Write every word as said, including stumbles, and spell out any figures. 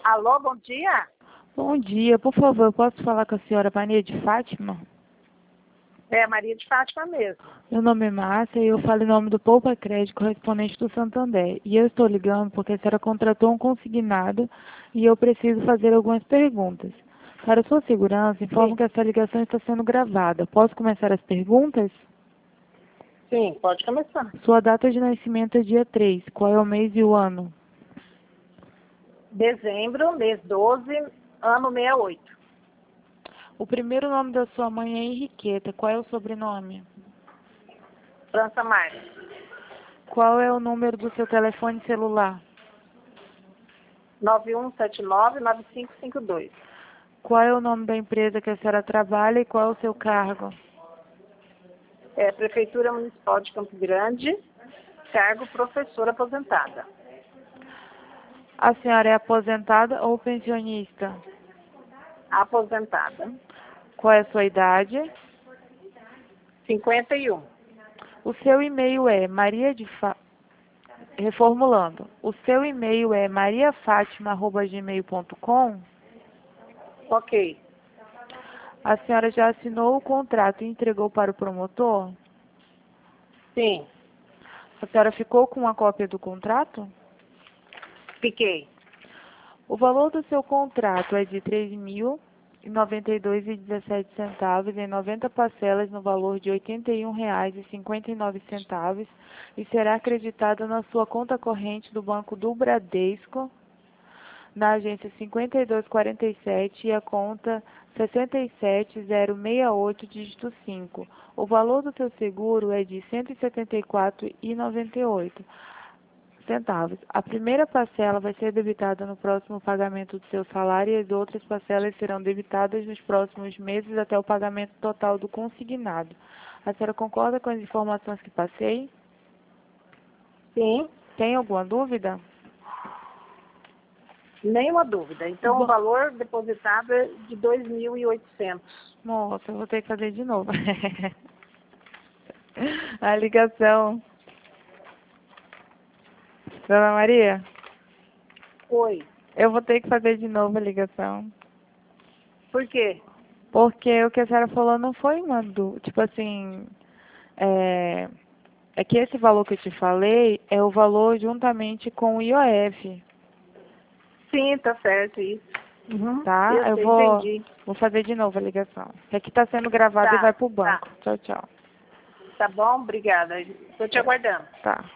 Alô, bom dia? Bom dia, por favor, eu posso falar com a senhora Maria de Fátima? É Maria de Fátima mesmo. Meu nome é Márcia e eu falo em nome do Poupa Crédito, correspondente do Santander. E eu estou ligando porque a senhora contratou um consignado e eu preciso fazer algumas perguntas. Para sua segurança, informo Sim. que essa ligação está sendo gravada. Posso começar as perguntas? Sim, pode começar. Sua data de nascimento é dia três. Qual é o mês e o ano? Dezembro, mês doze, ano sessenta e oito. O primeiro nome da sua mãe é Henriqueta. Qual é o sobrenome? França Marques. Qual é o número do seu telefone celular? nove um sete nove, nove cinco cinco dois. Qual é o nome da empresa que a senhora trabalha e qual é o seu cargo? É Prefeitura Municipal de Campo Grande, cargo professora aposentada. A senhora é aposentada ou pensionista? Aposentada. Qual é a sua idade? cinquenta e um. O seu e-mail é Maria de Fa... Reformulando. O seu e-mail é mariafátima arroba gmail ponto com? Ok. A senhora já assinou o contrato e entregou para o promotor? Sim, A senhora ficou com uma cópia do contrato? fiquei. O valor do seu contrato é de três mil e noventa e dois reais e dezessete centavos em noventa parcelas no valor de oitenta e um reais e cinquenta e nove centavos e será acreditado na sua conta corrente do Banco do Bradesco, na agência cinquenta e dois quarenta e sete e a conta sessenta e sete zero seis oito, dígito cinco. O valor do seu seguro é de cento e setenta e quatro reais e noventa e oito centavos. A primeira parcela vai ser debitada no próximo pagamento do seu salário e as outras parcelas serão debitadas nos próximos meses até o pagamento total do consignado. A senhora concorda com as informações que passei? Sim, Tem alguma dúvida? nenhuma dúvida. Então, Bom. o valor depositado é de dois mil e oitocentos. Nossa, eu vou ter que fazer de novo. A ligação. Dona Maria, Oi. eu vou ter que fazer de novo a ligação. Por quê? Porque o que a senhora falou não foi uma dúvida. Tipo assim, é, é que esse valor que eu te falei é o valor juntamente com o I O F, Sim, tá certo isso. Uhum. tá? Eu Eu sei, vou, entendi. vou fazer de novo a ligação. Que aqui está sendo gravado e Tá, vai pro tá. banco. Tchau, tchau. Tá bom, obrigada. Estou te aguardando. Tá.